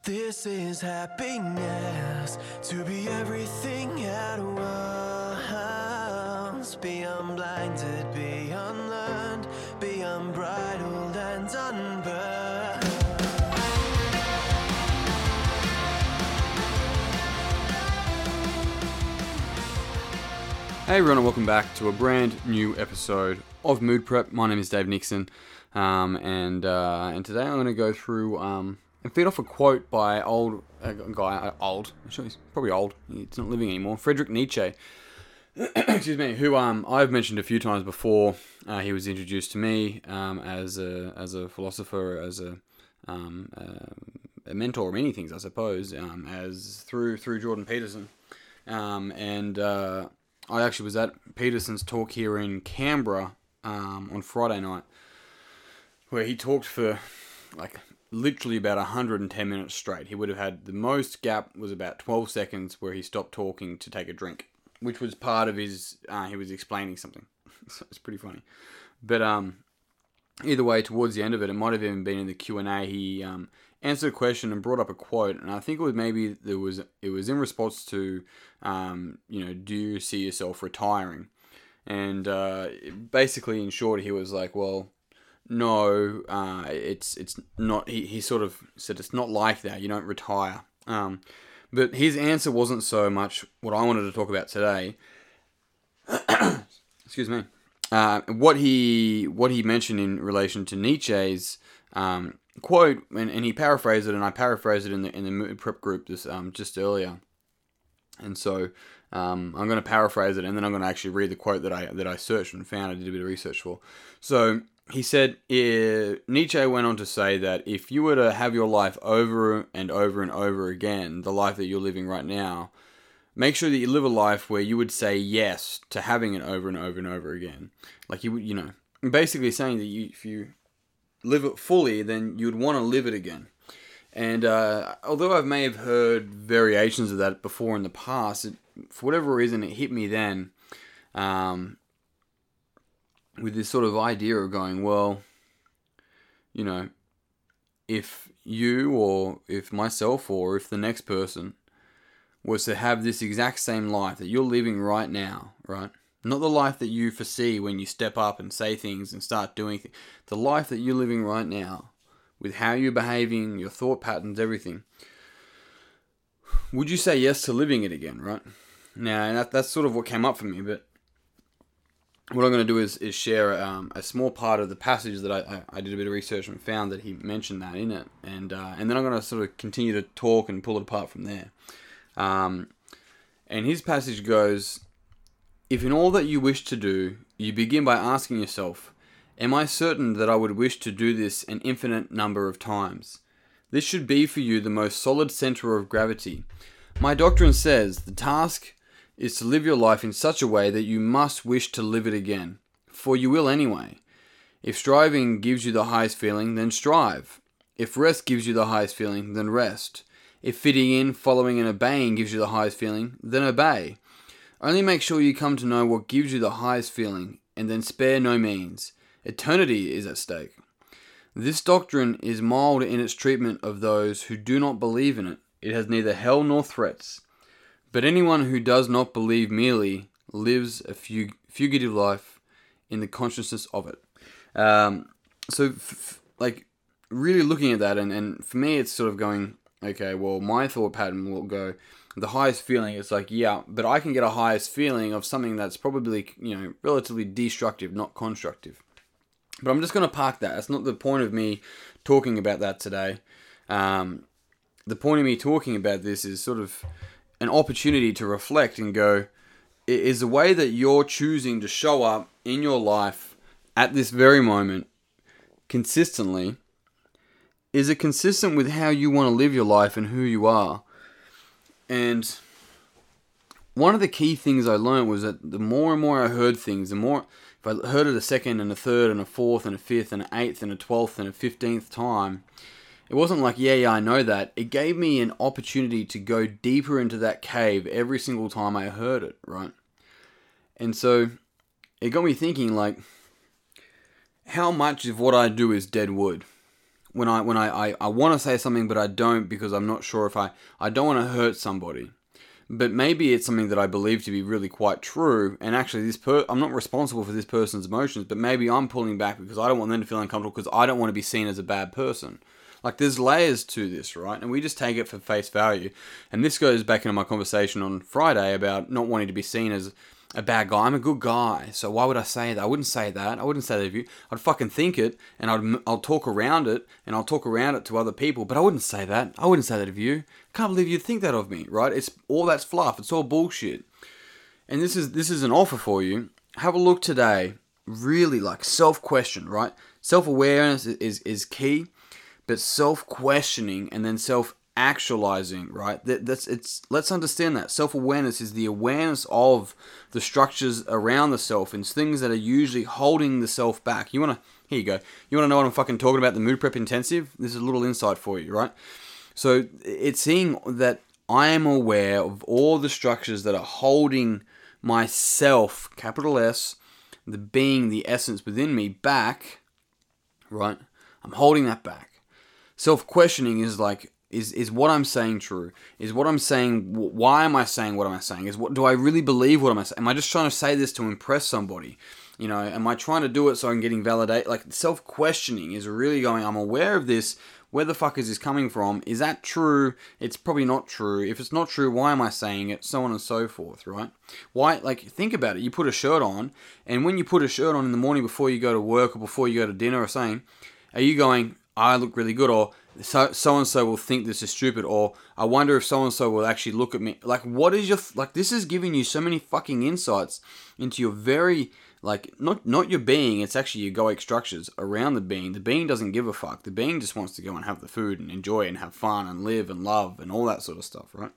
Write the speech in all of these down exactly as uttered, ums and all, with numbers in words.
This is happiness, to be everything at once. Be unblinded, be unlearned, be unbridled and unburned. Hey everyone, and welcome back to a brand new episode of Mood Prep. My name is Dave Nixon, um, and uh, and today I'm going to go through um, and feed off a quote by old a guy, uh, old. I'm sure he's probably old. He's not living anymore. Friedrich Nietzsche. Excuse me. Who um I've mentioned a few times before. Uh, he was introduced to me um, as a as a philosopher, as a um, uh, a mentor of many things, I suppose, um, as through through Jordan Peterson, um, and. Uh, I actually was at Peterson's talk here in Canberra um, on Friday night, where he talked for like literally about one hundred ten minutes straight. He would have had the most gap was about twelve seconds where he stopped talking to take a drink, which was part of his, uh, he was explaining something. So it's pretty funny. But um, either way, towards the end of it, it might have even been in the Q and A, he um, answered a question and brought up a quote, and I think it was maybe there was it was in response to um, you know, do you see yourself retiring? And uh, basically, in short, he was like, well, no, uh, it's it's not. He, he sort of said it's not like that. You don't retire. Um, but his answer wasn't so much what I wanted to talk about today. Excuse me. Uh, what he what he mentioned in relation to Nietzsche's um, quote, and, and he paraphrased it, and I paraphrased it in the in the Mood Prep group this um, just earlier. And so um, I'm going to paraphrase it, and then I'm going to actually read the quote that I that I searched and found. I did a bit of research for. So he said, eh, Nietzsche went on to say that if you were to have your life over and over and over again, the life that you're living right now, make sure that you live a life where you would say yes to having it over and over and over again. Like you would, you know, basically saying that you, if you live it fully, then you'd want to live it again. And uh, although I may have heard variations of that before in the past, it, for whatever reason, it hit me then um, with this sort of idea of going, well, you know, if you or if myself or if the next person was to have this exact same life that you're living right now, right? Not the life that you foresee when you step up and say things and start doing things. The life that you're living right now, with how you're behaving, your thought patterns, everything. Would you say yes to living it again, right? Now, that, that's sort of what came up for me, but what I'm going to do is, is share um, a small part of the passage that I, I, I did a bit of research and found that he mentioned that in it. And uh, and then I'm going to sort of continue to talk and pull it apart from there. Um, and his passage goes, if in all that you wish to do, you begin by asking yourself, am I certain that I would wish to do this an infinite number of times? This should be for you the most solid center of gravity. My doctrine says the task is to live your life in such a way that you must wish to live it again, for you will anyway. If striving gives you the highest feeling, then strive. If rest gives you the highest feeling, then rest. If fitting in, following and obeying gives you the highest feeling, then obey. Only make sure you come to know what gives you the highest feeling, and then spare no means. Eternity is at stake. This doctrine is mild in its treatment of those who do not believe in it. It has neither hell nor threats. But anyone who does not believe merely lives a fug- fugitive life in the consciousness of it. Um, so, f- f- like, really looking at that, and, and for me it's sort of going, okay, well, my thought pattern will go, the highest feeling, it's like, yeah, but I can get a highest feeling of something that's probably, you know, relatively destructive, not constructive. But I'm just going to park that. That's not the point of me talking about that today. Um, the point of me talking about this is sort of an opportunity to reflect and go, is the way that you're choosing to show up in your life at this very moment consistently, is it consistent with how you want to live your life and who you are? And one of the key things I learned was that the more and more I heard things, the more, if I heard it a second and a third and a fourth and a fifth and an eighth and a twelfth and a fifteenth time, it wasn't like, yeah, yeah, I know that. It gave me an opportunity to go deeper into that cave every single time I heard it, right? And so it got me thinking, like, how much of what I do is dead wood? when I when I, I, I want to say something but I don't because I'm not sure if I, I don't want to hurt somebody. But maybe it's something that I believe to be really quite true, and actually this per I'm not responsible for this person's emotions, but maybe I'm pulling back because I don't want them to feel uncomfortable because I don't want to be seen as a bad person. Like, there's layers to this, right? And we just take it for face value. And this goes back into my conversation on Friday about not wanting to be seen as a bad guy. I'm a good guy, so why would I say that? I wouldn't say that. I wouldn't say that of you. I'd fucking think it, and I'd I'll talk around it, and I'll talk around it to other people, but I wouldn't say that. I wouldn't say that of you. Can't believe you'd think that of me, right? It's all that's fluff. It's all bullshit. And this is this is an offer for you. Have a look today. Really, like, self-question, right? Self-awareness is, is, is key, but self-questioning and then self-actualizing, right? That, that's it's. Let's understand that. Self-awareness is the awareness of the structures around the self and things that are usually holding the self back. You want to, here you go. You want to know what I'm fucking talking about, the Mood Prep Intensive? This is a little insight for you, right? So it's seeing that I am aware of all the structures that are holding myself, capital S, the being, the essence within me back, right? I'm holding that back. Self-questioning is like, is is what I'm saying true? Is what I'm saying, why am I saying what am I saying? Is what, do I really believe what am I saying? Am I just trying to say this to impress somebody? You know, am I trying to do it so I'm getting validated? Like, self-questioning is really going, I'm aware of this. Where the fuck is this coming from? Is that true? It's probably not true. If it's not true, why am I saying it? So on and so forth, right? Why, like, think about it. You put a shirt on, and when you put a shirt on in the morning before you go to work or before you go to dinner or something, are you going, I look really good, or so so and so will think this is stupid, or I wonder if so and so will actually look at me? Like, what is your, like, this is giving you so many fucking insights into your very, like, not not your being, it's actually your egoic structures around the being. The being doesn't give a fuck. The being just wants to go and have the food and enjoy and have fun and live and love and all that sort of stuff, right?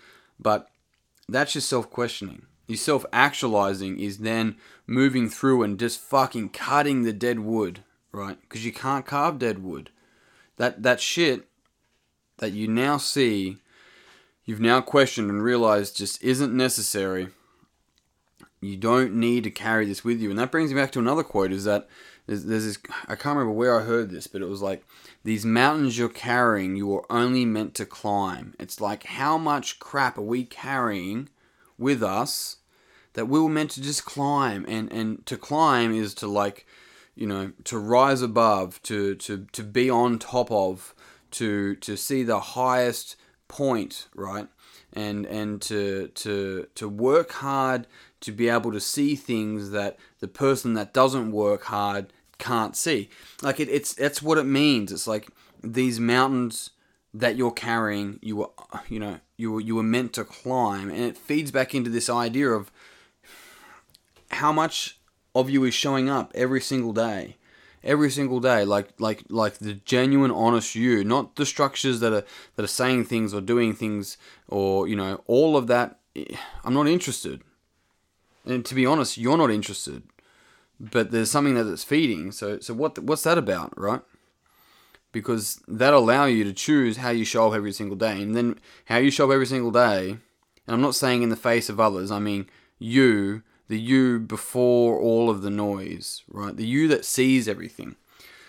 But that's your self-questioning. Your self-actualizing is then moving through and just fucking cutting the dead wood, right? Because you can't carve dead wood. That that shit that you now see, you've now questioned and realized just isn't necessary. You don't need to carry this with you. And that brings me back to another quote, is that there's, there's this, I can't remember where I heard this, but it was like, these mountains you're carrying, you are only meant to climb. It's like, how much crap are we carrying with us that we were meant to just climb? And, and to climb is to, like, you know, to rise above, to, to, to be on top of, to, to see the highest point, right? And, and to, to, to work hard to be able to see things that the person that doesn't work hard can't see. Like, it, it's, that's what it means. It's like these mountains that you're carrying, you were, you know, you were, you were meant to climb. And it feeds back into this idea of how much of you is showing up every single day. Every single day, like like like the genuine, honest you, not the structures that are that are saying things or doing things, or, you know, all of that. I'm not interested, and to be honest, you're not interested. But there's something that it's feeding. So so what what's that about, right? Because that allow you to choose how you show up every single day, and then how you show up every single day. And I'm not saying in the face of others. I mean you. The you before all of the noise, right? The you that sees everything.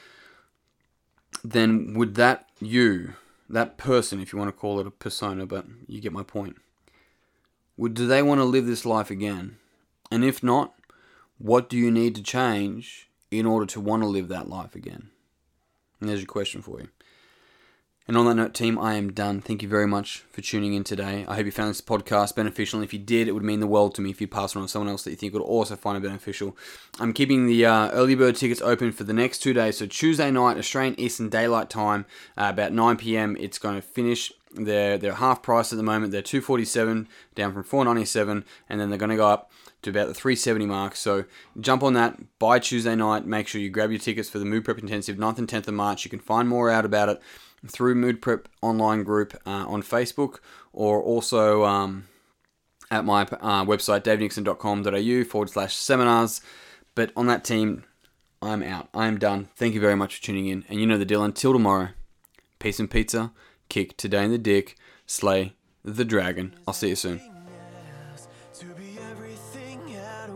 Then would that you, that person, if you want to call it a persona, but you get my point. Would, do they want to live this life again? And if not, what do you need to change in order to want to live that life again? And there's your question for you. And on that note, team, I am done. Thank you very much for tuning in today. I hope you found this podcast beneficial. And if you did, it would mean the world to me if you pass it on to someone else that you think would also find it beneficial. I'm keeping the uh, early bird tickets open for the next two days. So Tuesday night, Australian Eastern Daylight Time, uh, about nine p.m. It's going to finish. They're, they're half price at the moment. They're two forty-seven, down from four ninety-seven. And then they're going to go up to about the three seventy mark. So jump on that by Tuesday night. Make sure you grab your tickets for the Mood Prep Intensive, ninth and tenth of March. You can find more out about it through Mood Prep online group uh, on Facebook, or also um, at my uh, website, davenixon.com.au forward slash seminars. But on that, team, I'm out. I am done. Thank you very much for tuning in. And you know the deal. Until tomorrow, peace and pizza, kick today in the dick, slay the dragon. I'll see you soon. To be everything at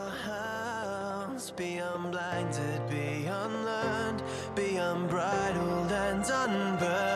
once, be unblinded, be unlearned, be unbridled. undone, but